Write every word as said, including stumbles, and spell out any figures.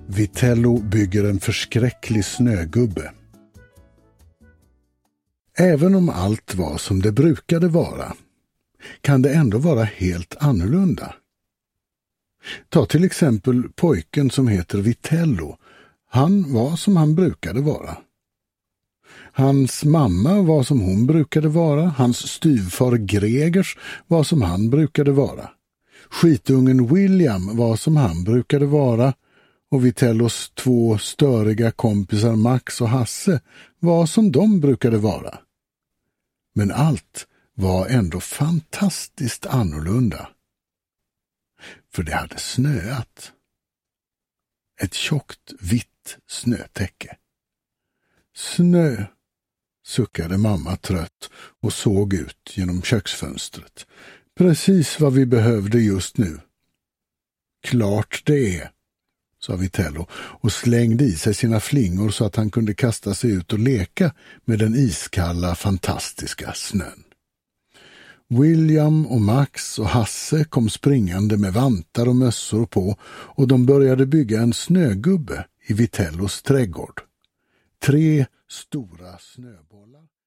Vitello bygger en förskräcklig snögubbe. Även om allt var som det brukade vara, kan det ändå vara helt annorlunda. Ta till exempel pojken som heter Vitello. Han var som han brukade vara. Hans mamma var som hon brukade vara. Hans styvfar Gregers var som han brukade vara. Skitungen William var som han brukade vara. Och Vitellos två störiga kompisar Max och Hasse var som de brukade vara. Men allt var ändå fantastiskt annorlunda. För det hade snöat. Ett tjockt vitt snötäcke. Snö, suckade mamma trött och såg ut genom köksfönstret. Precis vad vi behövde just nu. Klart det är, sa Vitello och slängde i sig sina flingor så att han kunde kasta sig ut och leka med den iskalla, fantastiska snön. William och Max och Hasse kom springande med vantar och mössor på och de började bygga en snögubbe i Vitellos trädgård. Tre stora snöbollar